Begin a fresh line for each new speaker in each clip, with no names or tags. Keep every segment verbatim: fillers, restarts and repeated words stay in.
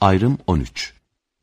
Ayrım on üç.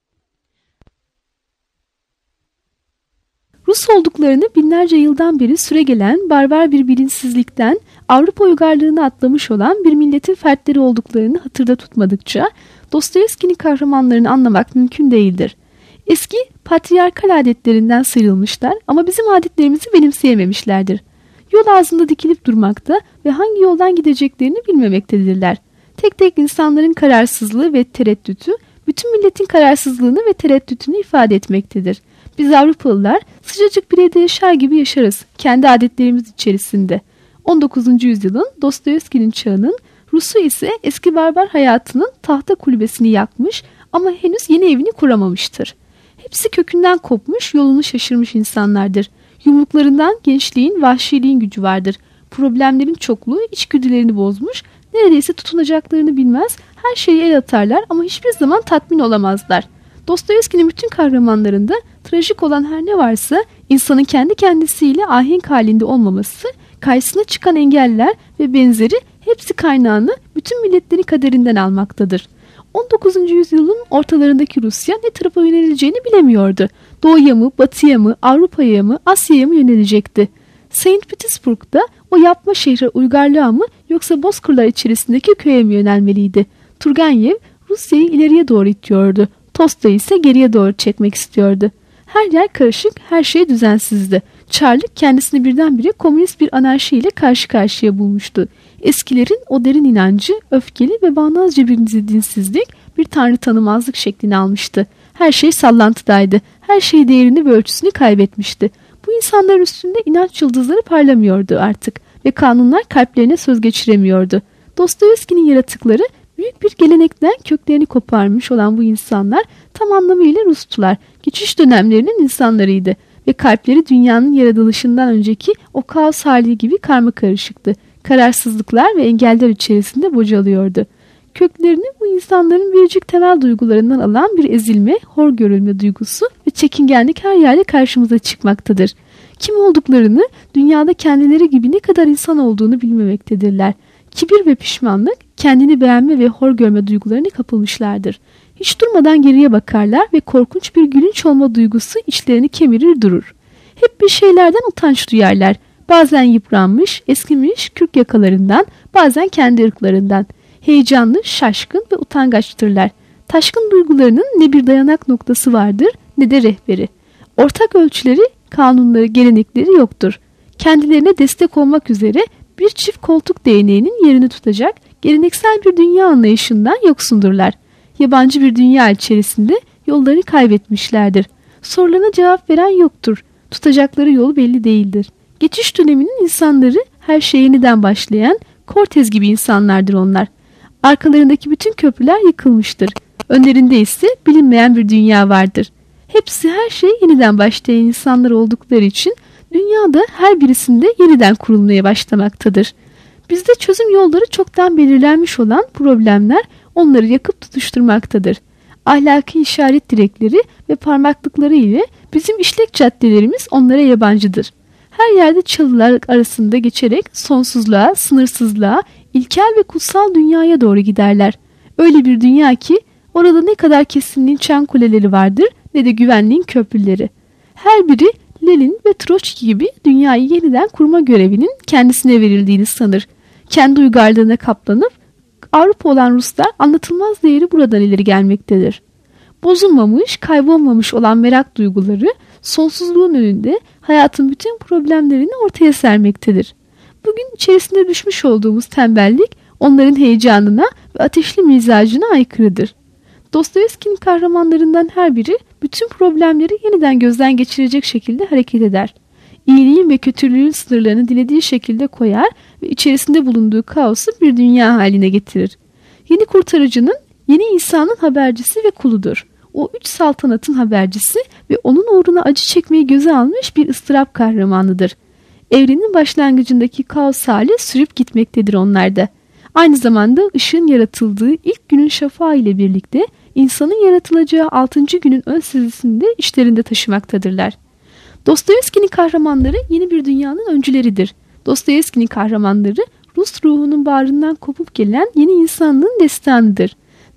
Rus olduklarını binlerce yıldan beri süregelen barbar bir bilinçsizlikten Avrupa uygarlığına atlamış olan bir milletin fertleri olduklarını hatırda tutmadıkça Dostoyevski'nin kahramanlarını anlamak mümkün değildir. Eski patriarkal adetlerinden sıyrılmışlar ama bizim adetlerimizi benimseyememişlerdir. Yol ağzında dikilip durmakta ve hangi yoldan gideceklerini bilmemektedirler. Tek tek insanların kararsızlığı ve tereddütü bütün milletin kararsızlığını ve tereddütünü ifade etmektedir. Biz Avrupalılar sıcacık bir evde yaşar gibi yaşarız kendi adetlerimiz içerisinde. on dokuzuncu yüzyılın Dostoyevski'nin çağının Rusu ise eski barbar hayatının tahta kulübesini yakmış ama henüz yeni evini kuramamıştır. Hepsi kökünden kopmuş, yolunu şaşırmış insanlardır. Yumruklarından gençliğin, vahşiliğin gücü vardır. Problemlerin çokluğu içgüdülerini bozmuş, neredeyse tutunacaklarını bilmez, her şeyi el atarlar ama hiçbir zaman tatmin olamazlar. Dostoyevski'nin bütün kahramanlarında trajik olan her ne varsa insanın kendi kendisiyle ahenk halinde olmaması, karşısına çıkan engeller ve benzeri hepsi kaynağını bütün milletlerin kaderinden almaktadır. on dokuzuncu yüzyılın ortalarındaki Rusya ne tarafa yöneleceğini bilemiyordu. Doğuya mı, batıya mı, Avrupa'ya mı, Asya'ya mı yönelecekti? Saint Petersburg'da o yapma şehre uygarlığa mı yoksa bozkırlar içerisindeki köye mi yönelmeliydi? Turgenev Rusya'yı ileriye doğru itiyordu. Tolstoy ise geriye doğru çekmek istiyordu. Her yer karışık, her şey düzensizdi. Çarlık kendisini birdenbire komünist bir anarşiyle karşı karşıya bulmuştu. Eskilerin o derin inancı, öfkeli ve bağnazca bir dinsizlik, bir tanrı tanımazlık şeklini almıştı. Her şey sallantıdaydı. Her şey değerini ve ölçüsünü kaybetmişti. Bu insanların üstünde inanç yıldızları parlamıyordu artık ve kanunlar kalplerine söz geçiremiyordu. Dostoyevski'nin yaratıkları büyük bir gelenekten köklerini koparmış olan bu insanlar tam anlamıyla Rusçular, geçiş dönemlerinin insanlarıydı ve kalpleri dünyanın yaratılışından önceki o kaos hali gibi karmakarışıktı. Kararsızlıklar ve engeller içerisinde bocalıyordu. Köklerini bu insanların biricik temel duygularından alan bir ezilme, hor görülme duygusu ve çekingenlik her yerde karşımıza çıkmaktadır. Kim olduklarını, dünyada kendileri gibi ne kadar insan olduğunu bilmemektedirler. Kibir ve pişmanlık, kendini beğenme ve hor görme duygularına kapılmışlardır. Hiç durmadan geriye bakarlar ve korkunç bir gülünç olma duygusu içlerini kemirir durur. Hep bir şeylerden utanç duyarlar. Bazen yıpranmış, eskimiş kürk yakalarından, bazen kendi ırklarından. Heyecanlı, şaşkın ve utangaçtırlar. Taşkın duygularının ne bir dayanak noktası vardır ne de rehberi. Ortak ölçüleri, kanunları, gelenekleri yoktur. Kendilerine destek olmak üzere bir çift koltuk değneğinin yerini tutacak geleneksel bir dünya anlayışından yoksundurlar. Yabancı bir dünya içerisinde yollarını kaybetmişlerdir. Sorularına cevap veren yoktur. Tutacakları yolu belli değildir. Geçiş döneminin insanları her şeye yeniden başlayan Cortez gibi insanlardır onlar. Arkalarındaki bütün köprüler yıkılmıştır. Önlerinde ise bilinmeyen bir dünya vardır. Hepsi her şeye yeniden başlayan insanlar oldukları için dünyada her birisinde yeniden kurulmaya başlamaktadır. Bizde çözüm yolları çoktan belirlenmiş olan problemler onları yakıp tutuşturmaktadır. Ahlaki işaret direkleri ve parmaklıkları ile bizim işlek caddelerimiz onlara yabancıdır. Her yerde çalılar arasında geçerek sonsuzluğa, sınırsızlığa, ilkel ve kutsal dünyaya doğru giderler. Öyle bir dünya ki orada ne kadar kesinliğin çan kuleleri vardır ne de güvenliğin köprüleri. Her biri Lenin ve Troçki gibi dünyayı yeniden kurma görevinin kendisine verildiğini sanır. Kendi uygarlığına kaplanıp Avrupa olan Ruslar anlatılmaz değeri buradan ileri gelmektedir. Bozulmamış, kaybolmamış olan merak duyguları sonsuzluğun önünde hayatın bütün problemlerini ortaya sermektedir. Bugün içerisinde düşmüş olduğumuz tembellik onların heyecanına ve ateşli mizacına aykırıdır. Dostoyevski'nin kahramanlarından her biri bütün problemleri yeniden gözden geçirecek şekilde hareket eder. İyiliğin ve kötülüğün sınırlarını dilediği şekilde koyar ve içerisinde bulunduğu kaosu bir dünya haline getirir. Yeni kurtarıcının, yeni İsa'nın habercisi ve kuludur. O üç saltanatın habercisi ve onun uğruna acı çekmeyi göze almış bir ıstırap kahramanıdır. Evrenin başlangıcındaki kaos hali sürüp gitmektedir onlarda. Aynı zamanda ışığın yaratıldığı ilk günün şafağı ile birlikte insanın yaratılacağı altıncı günün ön sezisini de içlerinde taşımaktadırlar. Dostoyevski'nin kahramanları yeni bir dünyanın öncüleridir. Dostoyevski'nin kahramanları Rus ruhunun bağrından kopup gelen yeni insanlığın destanıdır.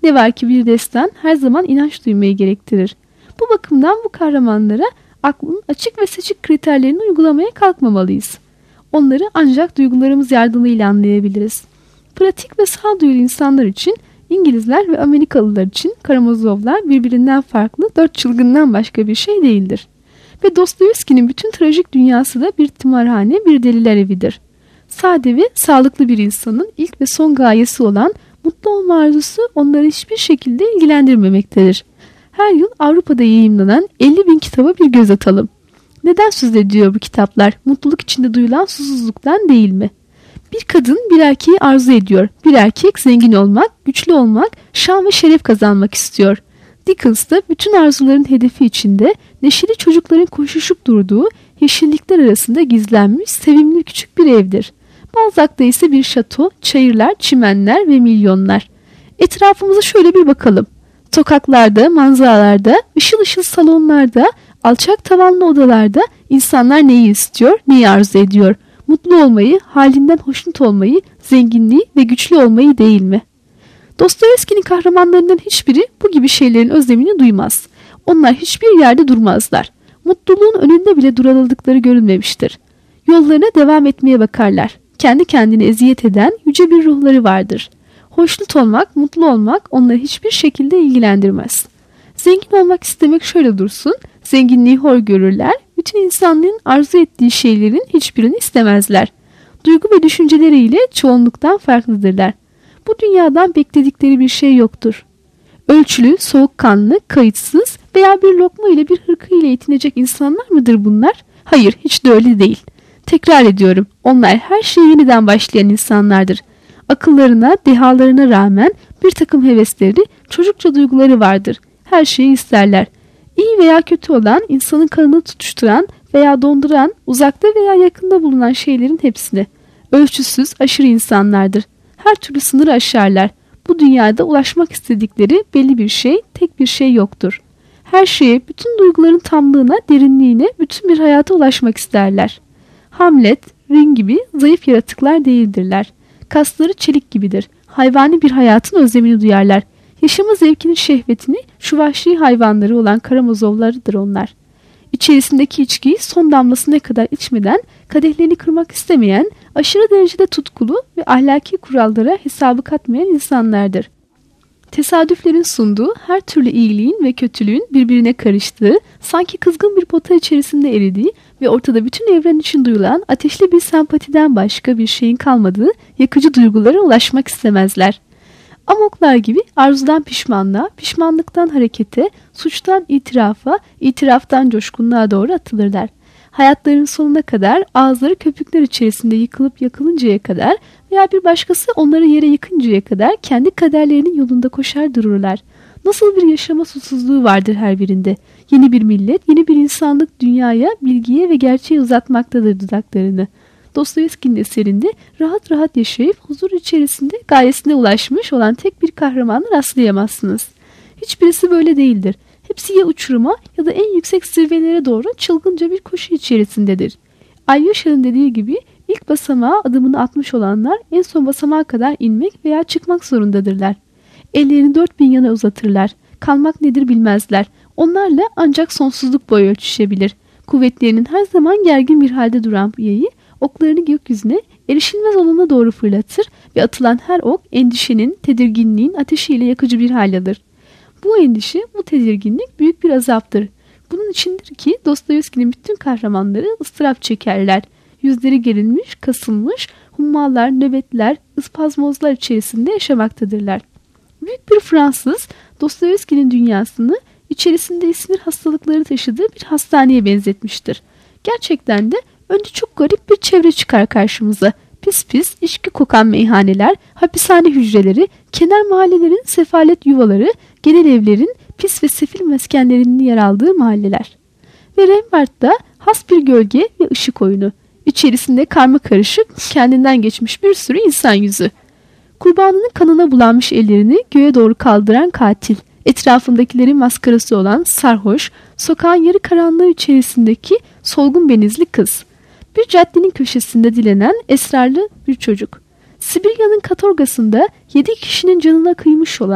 Ne var ki bir destan her zaman inanç duymayı gerektirir. Bu bakımdan bu kahramanlara aklın açık ve seçik kriterlerini uygulamaya kalkmamalıyız. Onları ancak duygularımız yardımıyla anlayabiliriz. Pratik ve sağduyulu insanlar için, İngilizler ve Amerikalılar için Karamazovlar birbirinden farklı dört çılgından başka bir şey değildir. Ve Dostoyevski'nin bütün trajik dünyası da bir tımarhane, bir deliler evidir. Sade ve sağlıklı bir insanın ilk ve son gayesi olan mutlu olma arzusu onları hiçbir şekilde ilgilendirmemektedir. Her yıl Avrupa'da yayımlanan elli bin kitaba bir göz atalım. Neden söz ediyor bu kitaplar? Mutluluk içinde duyulan susuzluktan değil mi? Bir kadın bir erkeği arzu ediyor. Bir erkek zengin olmak, güçlü olmak, şan ve şeref kazanmak istiyor. Dickens da bütün arzuların hedefi içinde neşeli çocukların koşuşup durduğu yeşillikler arasında gizlenmiş sevimli küçük bir evdir. Balzac'ta ise bir şato, çayırlar, çimenler ve milyonlar. Etrafımıza şöyle bir bakalım. Sokaklarda, manzaralarda, ışıl ışıl salonlarda, alçak tavanlı odalarda insanlar neyi istiyor, neyi arzu ediyor? Mutlu olmayı, halinden hoşnut olmayı, zenginliği ve güçlü olmayı değil mi? Dostoyevski'nin kahramanlarından hiçbiri bu gibi şeylerin özlemini duymaz. Onlar hiçbir yerde durmazlar. Mutluluğun önünde bile durabildıkları görülmemiştir. Yollarına devam etmeye bakarlar. Kendi kendine eziyet eden yüce bir ruhları vardır. Hoşnut olmak, mutlu olmak onları hiçbir şekilde ilgilendirmez. Zengin olmak istemek şöyle dursun, zenginliği hor görürler, bütün insanlığın arzu ettiği şeylerin hiçbirini istemezler. Duygu ve düşünceleriyle çoğunluktan farklıdırlar. Bu dünyadan bekledikleri bir şey yoktur. Ölçülü, soğukkanlı, kayıtsız veya bir lokma ile bir hırka ile yetinecek insanlar mıdır bunlar? Hayır, hiç de öyle değil. Tekrar ediyorum, onlar her şeye yeniden başlayan insanlardır. Akıllarına, dehalarına rağmen bir takım hevesleri, çocukça duyguları vardır. Her şeyi isterler. İyi veya kötü olan, insanın kanını tutuşturan veya donduran, uzakta veya yakında bulunan şeylerin hepsini. Ölçüsüz, aşırı insanlardır. Her türlü sınırı aşarlar. Bu dünyada ulaşmak istedikleri belli bir şey, tek bir şey yoktur. Her şeye, bütün duyguların tamlığına, derinliğine, bütün bir hayata ulaşmak isterler. Hamlet, Ring gibi zayıf yaratıklar değildirler. Kasları çelik gibidir. Hayvani bir hayatın özlemini duyarlar. Yaşama zevkinin şehvetini şu vahşi hayvanları olan Karamazovlarıdır onlar. İçerisindeki içkiyi son damlasına kadar içmeden kadehlerini kırmak istemeyen, aşırı derecede tutkulu ve ahlaki kurallara hesabı katmayan insanlardır. Tesadüflerin sunduğu her türlü iyiliğin ve kötülüğün birbirine karıştığı, sanki kızgın bir pota içerisinde eridiği ve ortada bütün evren için duyulan ateşli bir sempatiden başka bir şeyin kalmadığı yakıcı duygulara ulaşmak istemezler. Amoklar gibi arzudan pişmanlığa, pişmanlıktan harekete, suçtan itirafa, itiraftan coşkunluğa doğru atılırlar. Hayatlarının sonuna kadar ağızları köpükler içerisinde yıkılıp yakılıncaya kadar veya bir başkası onları yere yıkıncaya kadar kendi kaderlerinin yolunda koşar dururlar. Nasıl bir yaşama susuzluğu vardır her birinde. Yeni bir millet, yeni bir insanlık dünyaya, bilgiye ve gerçeğe uzatmaktadır dudaklarını. Dostoyevski'nin eserinde rahat rahat yaşayıp huzur içerisinde gayesine ulaşmış olan tek bir kahramanı rastlayamazsınız. Hiçbirisi böyle değildir. Hepsi ya uçuruma ya da en yüksek zirvelere doğru çılgınca bir koşu içerisindedir. Alyosa'nın dediği gibi ilk basamağa adımını atmış olanlar en son basamağa kadar inmek veya çıkmak zorundadırlar. Ellerini dört bin yana uzatırlar. Kalmak nedir bilmezler. Onlarla ancak sonsuzluk boyu ölçüşebilir. Kuvvetlerinin her zaman gergin bir halde duran yayı oklarını gökyüzüne erişilmez olana doğru fırlatır ve atılan her ok endişenin, tedirginliğin ateşiyle yakıcı bir hal alır. Bu endişe, bu tedirginlik büyük bir azaptır. Bunun içindir ki Dostoyevski'nin bütün kahramanları ıstırap çekerler. Yüzleri gerilmiş, kasılmış, hummalar, nöbetler, ıspazmozlar içerisinde yaşamaktadırlar. Büyük bir Fransız, Dostoyevski'nin dünyasını içerisinde ismir hastalıkları taşıdığı bir hastaneye benzetmiştir. Gerçekten de önce çok garip bir çevre çıkar karşımıza. Pis pis, içki kokan meyhaneler, hapishane hücreleri, kenar mahallelerin sefalet yuvaları, genel evlerin pis ve sefil meskenlerinin yer aldığı mahalleler. Ve Rembrandt'ta has bir gölge ve ışık oyunu. İçerisinde karma karışık, kendinden geçmiş bir sürü insan yüzü. Kurbanının kanına bulanmış ellerini göğe doğru kaldıran katil, etrafındakilerin maskarası olan sarhoş, sokağın yarı karanlığı içerisindeki solgun benizli kız. Bir caddenin köşesinde dilenen esrarlı bir çocuk. Sibirya'nın katorgasında yedi kişinin canına kıymış olan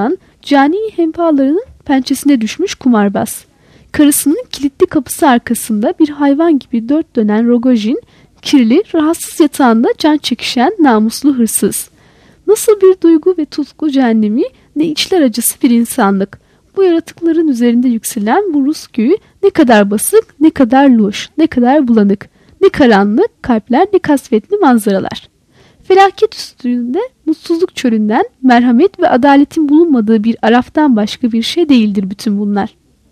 cani hempalarının pençesine düşmüş kumarbaz. Karısının kilitli kapısı arkasında bir hayvan gibi dört dönen Rogojin, kirli, rahatsız yatağında can çekişen namuslu hırsız. Nasıl bir duygu ve tutku cehennemi, ne içler acısı bir insanlık. Bu yaratıkların üzerinde yükselen bu Rus köyü ne kadar basık, ne kadar loş, ne kadar bulanık, ne karanlık kalpler, ne kasvetli manzaralar. Felaket üstünde mutsuzluk çölünden merhamet ve adaletin bulunmadığı bir araftan başka bir şey değildir bütün bunlar.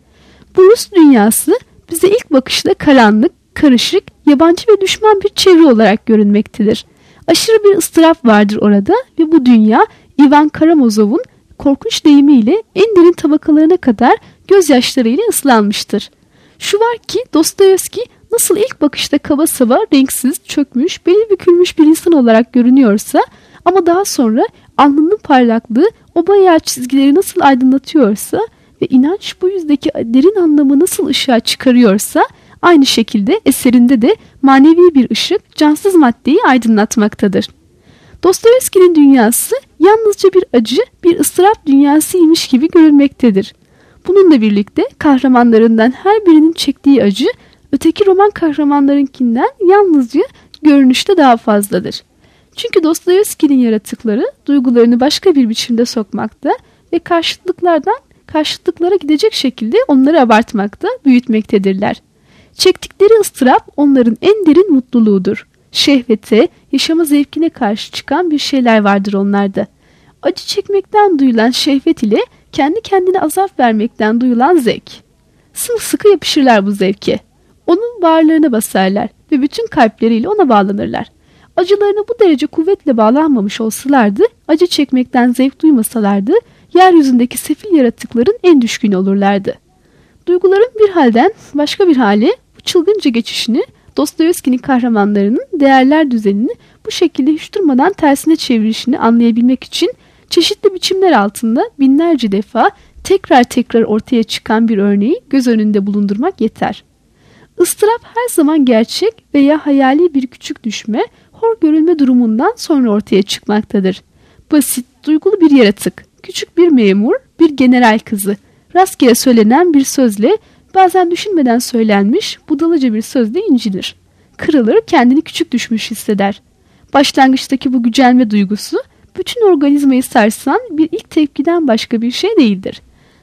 Bu Rus dünyası bize ilk bakışta karanlık, karışık, yabancı ve düşman bir çevre olarak görünmektedir. Aşırı bir ıstırap vardır orada ve bu dünya Ivan Karamazov'un korkunç deyimiyle en derin tabakalarına kadar gözyaşlarıyla ıslanmıştır. Şu var ki Dostoyevski nasıl ilk bakışta kaba saba, renksiz, çökmüş, beli bükülmüş bir insan olarak görünüyorsa ama daha sonra alnının parlaklığı o bayağı çizgileri nasıl aydınlatıyorsa ve inanç bu yüzdeki derin anlamı nasıl ışığa çıkarıyorsa aynı şekilde eserinde de manevi bir ışık cansız maddeyi aydınlatmaktadır. Dostoyevski'nin dünyası yalnızca bir acı, bir ıstırap dünyasıymış gibi görülmektedir. Bununla birlikte kahramanlarından her birinin çektiği acı, öteki roman kahramanlarınkinden yalnızca görünüşte daha fazladır. Çünkü Dostoyevski'nin yaratıkları duygularını başka bir biçimde sokmakta ve karşıtlıklardan karşıtlıklara gidecek şekilde onları abartmakta, büyütmektedirler. Çektikleri ıstırap onların en derin mutluluğudur. Şehvete, yaşama zevkine karşı çıkan bir şeyler vardır onlarda. Acı çekmekten duyulan şehvet ile kendi kendine azap vermekten duyulan zevk. Sımsıkı yapışırlar bu zevke. Onun bağırlarına basarlar ve bütün kalpleriyle ona bağlanırlar. Acılarına bu derece kuvvetle bağlanmamış olsalardı, acı çekmekten zevk duymasalardı, yeryüzündeki sefil yaratıkların en düşkünü olurlardı. Duyguların bir halden başka bir hale bu çılgınca geçişini, Dostoyevski'nin kahramanlarının değerler düzenini bu şekilde hiç durmadan tersine çevirişini anlayabilmek için çeşitli biçimler altında binlerce defa tekrar tekrar ortaya çıkan bir örneği göz önünde bulundurmak yeter. Istırap her zaman gerçek veya hayali bir küçük düşme, hor görülme durumundan sonra ortaya çıkmaktadır. Basit, duygulu bir yaratık, küçük bir memur, bir general kızı, rastgele söylenen bir sözle, bazen düşünmeden söylenmiş budalaca bir sözle incilir. Kırılır, kendini küçük düşmüş hisseder. Başlangıçtaki bu gücenme duygusu, bütün organizmayı sarsan bir ilk tepkiden başka bir şey değildir.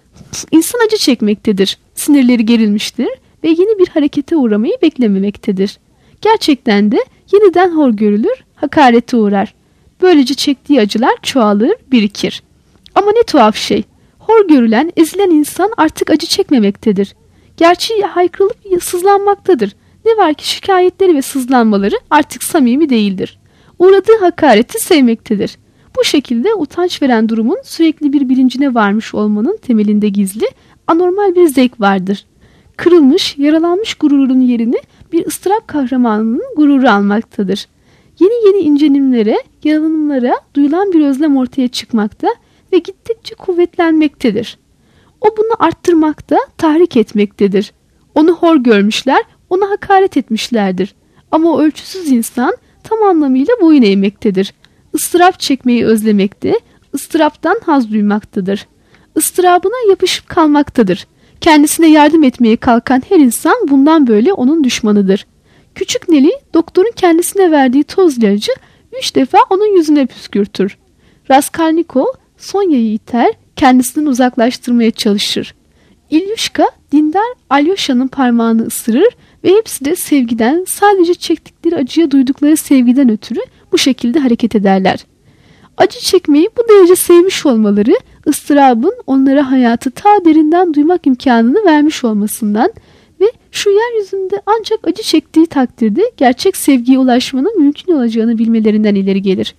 İnsan acı çekmektedir, sinirleri gerilmiştir ve yeni bir harekete uğramayı beklememektedir. Gerçekten de yeniden hor görülür, hakarete uğrar. Böylece çektiği acılar çoğalır, birikir. Ama ne tuhaf şey, hor görülen, ezilen insan artık acı çekmemektedir. Gerçi haykırılıp sızlanmaktadır. Ne var ki şikayetleri ve sızlanmaları artık samimi değildir. Uğradığı hakareti sevmektedir. Bu şekilde utanç veren durumun sürekli bir bilincine varmış olmanın temelinde gizli, anormal bir zevk vardır. Kırılmış, yaralanmış gururun yerini bir ıstırap kahramanının gururu almaktadır. Yeni yeni incelimlere, yalanımlara duyulan bir özlem ortaya çıkmakta ve gittikçe kuvvetlenmektedir. O bunu arttırmakta, tahrik etmektedir. Onu hor görmüşler, ona hakaret etmişlerdir. Ama o ölçüsüz insan tam anlamıyla boyun eğmektedir. Istırap çekmeyi özlemekte, ıstıraptan haz duymaktadır. Istırabına yapışıp kalmaktadır. Kendisine yardım etmeye kalkan her insan bundan böyle onun düşmanıdır. Küçük Neli, doktorun kendisine verdiği toz ilacı üç defa onun yüzüne püskürtür. Raskolnikov, Sonya'yı iter, kendisinden uzaklaştırmaya çalışır. İlyuşka, dindar Alyosha'nın parmağını ısırır ve hepsi de sevgiden, sadece çektikleri acıya duydukları sevgiden ötürü bu şekilde hareket ederler. Acı çekmeyi bu derece sevmiş olmaları, ıstırabın onlara hayatı ta derinden duymak imkanını vermiş olmasından ve şu yeryüzünde ancak acı çektiği takdirde gerçek sevgiye ulaşmanın mümkün olacağını bilmelerinden ileri gelir.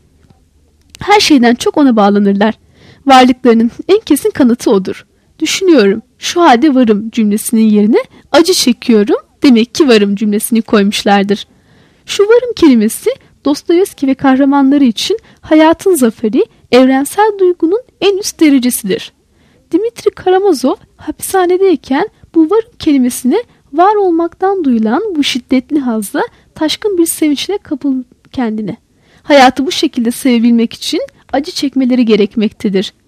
Her şeyden çok ona bağlanırlar. Varlıklarının en kesin kanıtı odur. Düşünüyorum, şu halde varım cümlesinin yerine acı çekiyorum, demek ki varım cümlesini koymuşlardır. Şu varım kelimesi Dostoyevski ve kahramanları için hayatın zaferi, evrensel duygunun en üst derecesidir. Dmitri Karamazov hapishanedeyken bu varım kelimesine var olmaktan duyulan bu şiddetli hazla taşkın bir sevinçle kapıldı kendine. Hayatı bu şekilde sevebilmek için acı çekmeleri gerekmektedir.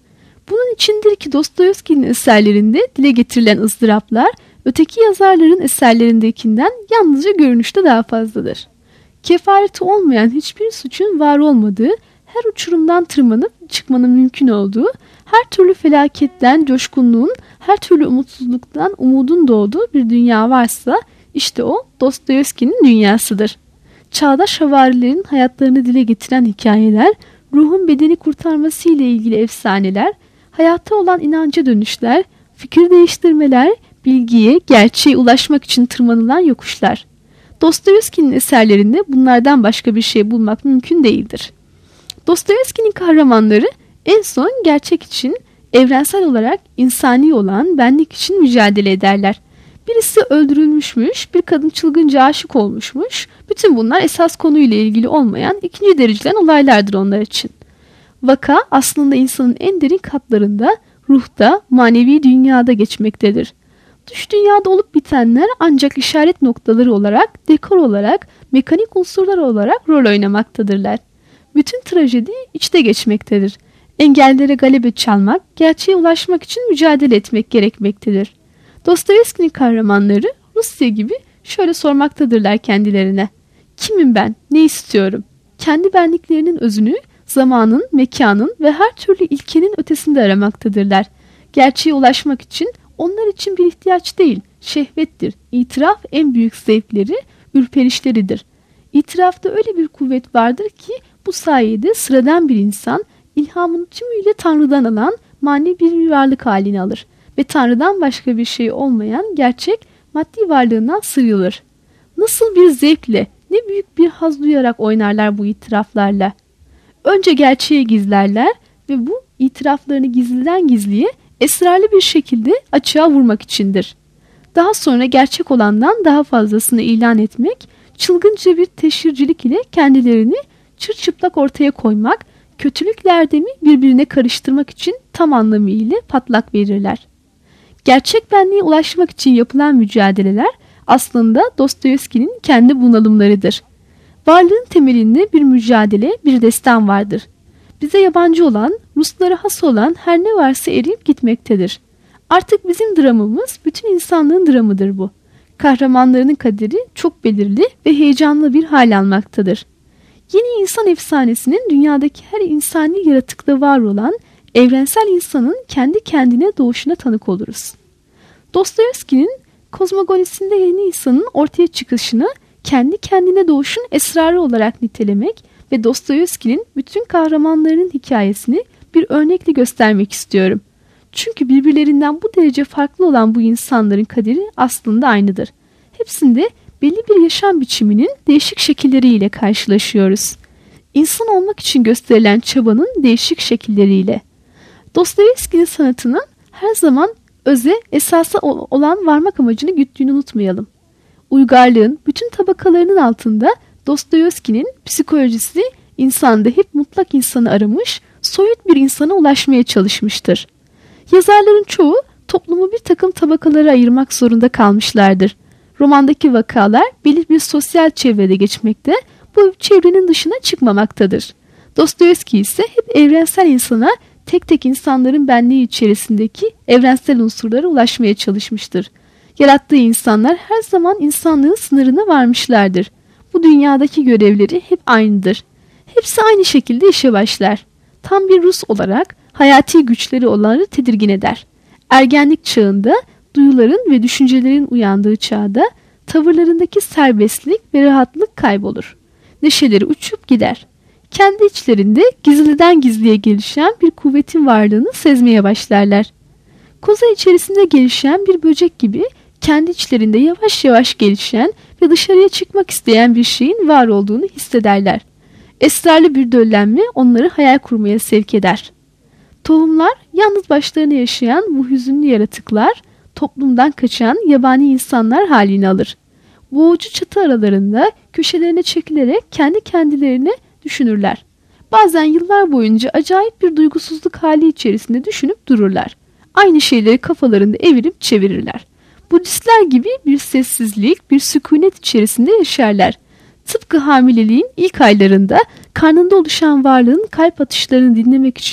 Bunun içindir ki Dostoyevski'nin eserlerinde dile getirilen ızdıraplar öteki yazarların eserlerindekinden yalnızca görünüşte daha fazladır. Kefareti olmayan hiçbir suçun var olmadığı, her uçurumdan tırmanıp çıkmanın mümkün olduğu, her türlü felaketten coşkunluğun, her türlü umutsuzluktan umudun doğduğu bir dünya varsa işte o Dostoyevski'nin dünyasıdır. Çağdaş havarilerin hayatlarını dile getiren hikayeler, ruhun bedeni kurtarması ile ilgili efsaneler, hayata olan inanca dönüşler, fikir değiştirmeler, bilgiye, gerçeğe ulaşmak için tırmanılan yokuşlar. Dostoyevski'nin eserlerinde bunlardan başka bir şey bulmak mümkün değildir. Dostoyevski'nin kahramanları en son gerçek için, evrensel olarak insani olan benlik için mücadele ederler. Birisi öldürülmüşmüş, bir kadın çılgınca aşık olmuşmuş. Bütün bunlar esas konuyla ilgili olmayan ikinci dereceden olaylardır onlar için. Vaka aslında insanın en derin katlarında, ruhta, manevi dünyada geçmektedir. Dış dünyada olup bitenler ancak işaret noktaları olarak, dekor olarak, mekanik unsurlar olarak rol oynamaktadırlar. Bütün trajedi içte geçmektedir. Engellere galebe çalmak, gerçeğe ulaşmak için mücadele etmek gerekmektedir. Dostoyevski'nin kahramanları Rusya gibi şöyle sormaktadırlar kendilerine. Kimim ben? Ne istiyorum? Kendi benliklerinin özünü zamanın, mekanın ve her türlü ilkenin ötesinde aramaktadırlar. Gerçeğe ulaşmak için onlar için bir ihtiyaç değil, şehvettir. İtiraf en büyük zevkleri, ürperişleridir. İtirafta öyle bir kuvvet vardır ki bu sayede sıradan bir insan ilhamını tümüyle Tanrı'dan alan manevi bir varlık halini alır ve Tanrı'dan başka bir şey olmayan gerçek maddi varlığından sıyrılır. Nasıl bir zevkle, ne büyük bir haz duyarak oynarlar bu itiraflarla. Önce gerçeği gizlerler ve bu itiraflarını gizliden gizliye esrarlı bir şekilde açığa vurmak içindir. Daha sonra gerçek olandan daha fazlasını ilan etmek, çılgınca bir teşhircilik ile kendilerini çırçıplak ortaya koymak, kötülükle erdemi birbirine karıştırmak için tam anlamıyla patlak verirler. Gerçek benliğe ulaşmak için yapılan mücadeleler aslında Dostoyevski'nin kendi bunalımlarıdır. Varlığın temelinde bir mücadele, bir destan vardır. Bize yabancı olan, Ruslara has olan her ne varsa eriyip gitmektedir. Artık bizim dramımız bütün insanlığın dramıdır bu. Kahramanlarının kaderi çok belirli ve heyecanlı bir hal almaktadır. Yeni insan efsanesinin dünyadaki her insani yaratıkta var olan evrensel insanın kendi kendine doğuşuna tanık oluruz. Dostoyevski'nin kozmogonisinde yeni insanın ortaya çıkışını kendi kendine doğuşun esrarı olarak nitelemek ve Dostoyevski'nin bütün kahramanlarının hikayesini bir örnekle göstermek istiyorum. Çünkü birbirlerinden bu derece farklı olan bu insanların kaderi aslında aynıdır. Hepsinde belli bir yaşam biçiminin değişik şekilleriyle karşılaşıyoruz. İnsan olmak için gösterilen çabanın değişik şekilleriyle. Dostoyevski'nin sanatının her zaman öze, esasa olan varmak amacını güttüğünü unutmayalım. Uygarlığın bütün tabakalarının altında Dostoyevski'nin psikolojisi insanda hep mutlak insanı aramış, soyut bir insana ulaşmaya çalışmıştır. Yazarların çoğu toplumu bir takım tabakalara ayırmak zorunda kalmışlardır. Romandaki vakalar belirli bir sosyal çevrede geçmekte, bu çevrenin dışına çıkmamaktadır. Dostoyevski ise hep evrensel insana, tek tek insanların benliği içerisindeki evrensel unsurlara ulaşmaya çalışmıştır. Yarattığı insanlar her zaman insanlığın sınırına varmışlardır. Bu dünyadaki görevleri hep aynıdır. Hepsi aynı şekilde işe başlar. Tam bir Rus olarak hayati güçleri olanları tedirgin eder. Ergenlik çağında, duyuların ve düşüncelerin uyandığı çağda tavırlarındaki serbestlik ve rahatlık kaybolur. Neşeleri uçup gider. Kendi içlerinde gizliden gizliye gelişen bir kuvvetin varlığını sezmeye başlarlar. Koza içerisinde gelişen bir böcek gibi kendi içlerinde yavaş yavaş gelişen ve dışarıya çıkmak isteyen bir şeyin var olduğunu hissederler. Esrarlı bir döllenme onları hayal kurmaya sevk eder. Tohumlar yalnız başlarına yaşayan bu hüzünlü yaratıklar, toplumdan kaçan yabani insanlar halini alır. Boğucu çatı aralarında köşelerine çekilerek kendi kendilerini düşünürler. Bazen yıllar boyunca acayip bir duygusuzluk hali içerisinde düşünüp dururlar. Aynı şeyleri kafalarında evirip çevirirler. Budistler gibi bir sessizlik, bir sükunet içerisinde yaşarlar. Tıpkı hamileliğin ilk aylarında karnında oluşan varlığın kalp atışlarını dinlemek için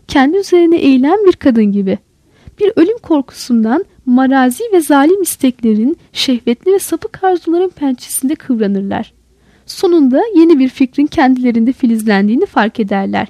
kendi üzerine eğilen bir kadın gibi. Bir ölüm korkusundan marazi ve zalim isteklerin, şehvetli ve sapık arzuların pençesinde kıvranırlar. Sonunda yeni bir fikrin kendilerinde filizlendiğini fark ederler.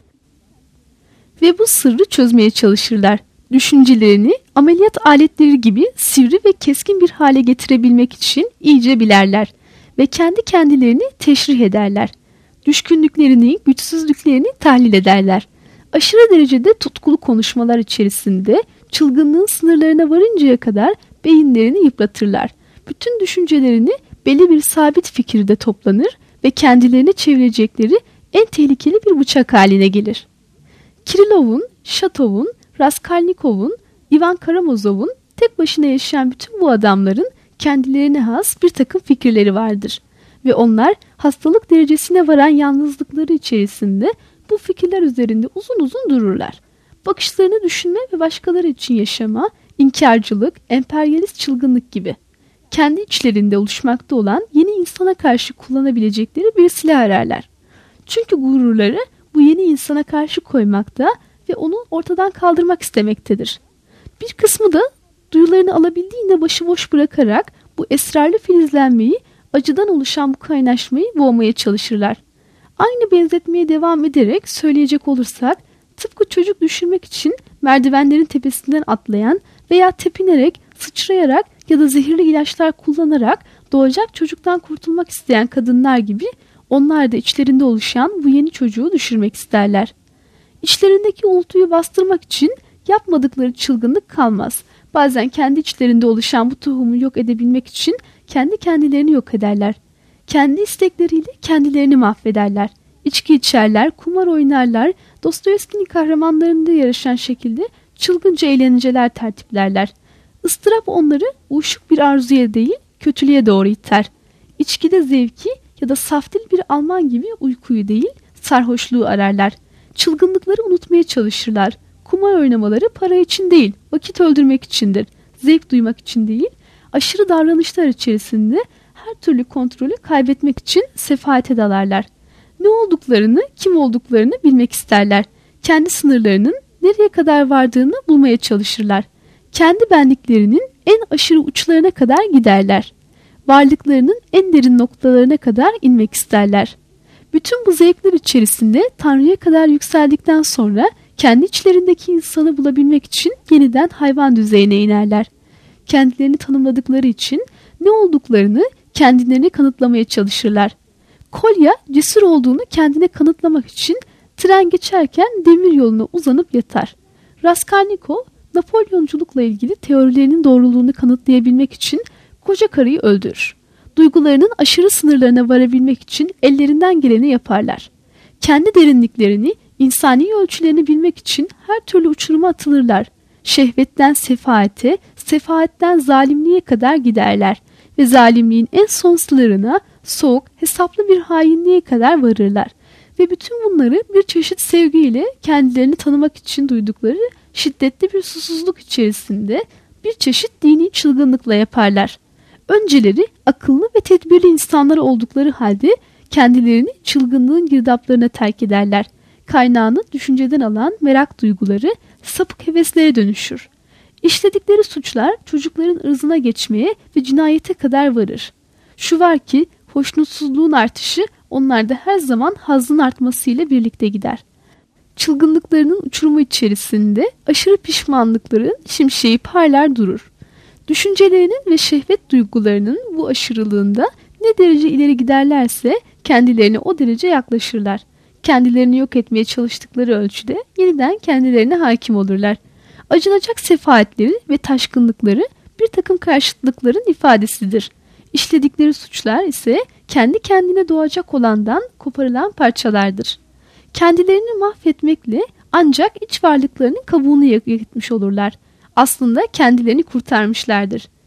Ve bu sırrı çözmeye çalışırlar. Düşüncelerini ameliyat aletleri gibi sivri ve keskin bir hale getirebilmek için iyice bilerler ve kendi kendilerini teşrih ederler. Düşkünlüklerini, güçsüzlüklerini tahlil ederler. Aşırı derecede tutkulu konuşmalar içerisinde çılgınlığın sınırlarına varıncaya kadar beyinlerini yıpratırlar. Bütün düşüncelerini belli bir sabit fikirde toplanır ve kendilerine çevirecekleri en tehlikeli bir bıçak haline gelir. Kirilov'un, Şatov'un, Raskolnikov'un, Ivan Karamazov'un tek başına yaşayan bütün bu adamların kendilerine has bir takım fikirleri vardır. Ve onlar hastalık derecesine varan yalnızlıkları içerisinde bu fikirler üzerinde uzun uzun dururlar. Bakışlarını düşünme ve başkaları için yaşama, inkarcılık, emperyalist çılgınlık gibi. Kendi içlerinde oluşmakta olan yeni insana karşı kullanabilecekleri bir silah ararlar. Çünkü gururları bu yeni insana karşı koymakta ve onu ortadan kaldırmak istemektedir. Bir kısmı da duyularını alabildiğinde başıboş bırakarak bu esrarlı filizlenmeyi, acıdan oluşan bu kaynaşmayı boğmaya çalışırlar. Aynı benzetmeye devam ederek söyleyecek olursak, tıpkı çocuk düşürmek için merdivenlerin tepesinden atlayan veya tepinerek, sıçrayarak ya da zehirli ilaçlar kullanarak doğacak çocuktan kurtulmak isteyen kadınlar gibi onlar da içlerinde oluşan bu yeni çocuğu düşürmek isterler. İçlerindeki uğultuyu bastırmak için yapmadıkları çılgınlık kalmaz. Bazen kendi içlerinde oluşan bu tohumu yok edebilmek için kendi kendilerini yok ederler. Kendi istekleriyle kendilerini mahvederler. İçki içerler, kumar oynarlar, Dostoyevski'nin kahramanlarında yarışan şekilde çılgınca eğlenceler tertiplerler. Istırap onları uyuşuk bir arzuya değil, kötülüğe doğru iter. İçkide zevki ya da saftil bir Alman gibi uykuyu değil, sarhoşluğu ararlar. Çılgınlıkları unutmaya çalışırlar. Kumar oynamaları para için değil, vakit öldürmek içindir. Zevk duymak için değil, aşırı davranışlar içerisinde her türlü kontrolü kaybetmek için sefahate dalarlar. Ne olduklarını, kim olduklarını bilmek isterler. Kendi sınırlarının nereye kadar vardığını bulmaya çalışırlar. Kendi benliklerinin en aşırı uçlarına kadar giderler. Varlıklarının en derin noktalarına kadar inmek isterler. Bütün bu zevkler içerisinde Tanrı'ya kadar yükseldikten sonra kendi içlerindeki insanı bulabilmek için yeniden hayvan düzeyine inerler. Kendilerini tanımladıkları için ne olduklarını kendilerine kanıtlamaya çalışırlar. Kolya cesur olduğunu kendine kanıtlamak için tren geçerken demir yoluna uzanıp yatar. Raskolnikov, Napolyonculukla ilgili teorilerinin doğruluğunu kanıtlayabilmek için koca karıyı öldürür. Duygularının aşırı sınırlarına varabilmek için ellerinden geleni yaparlar. Kendi derinliklerini, insani ölçülerini bilmek için her türlü uçuruma atılırlar. Şehvetten sefahate, sefahatten zalimliğe kadar giderler ve zalimliğin en son sınırına, soğuk, hesaplı bir hainliğe kadar varırlar. Ve bütün bunları bir çeşit sevgiyle kendilerini tanımak için duydukları şiddetli bir susuzluk içerisinde bir çeşit dini çılgınlıkla yaparlar. Önceleri akıllı ve tedbirli insanlar oldukları halde kendilerini çılgınlığın girdaplarına terk ederler. Kaynağını düşünceden alan merak duyguları sapık heveslere dönüşür. İşledikleri suçlar çocukların ırzına geçmeye ve cinayete kadar varır. Şu var ki hoşnutsuzluğun artışı onlarda her zaman hazzın artmasıyla birlikte gider. Çılgınlıklarının uçurumu içerisinde aşırı pişmanlıkların şimşeği parlar durur. Düşüncelerinin ve şehvet duygularının bu aşırılığında ne derece ileri giderlerse kendilerine o derece yaklaşırlar. Kendilerini yok etmeye çalıştıkları ölçüde yeniden kendilerine hakim olurlar. Acınacak sefahatleri ve taşkınlıkları bir takım karşıtlıkların ifadesidir. İşledikleri suçlar ise kendi kendine doğacak olandan koparılan parçalardır. Kendilerini mahvetmekle ancak iç varlıklarının kabuğunu yakıtmış olurlar. Aslında kendilerini kurtarmışlardır.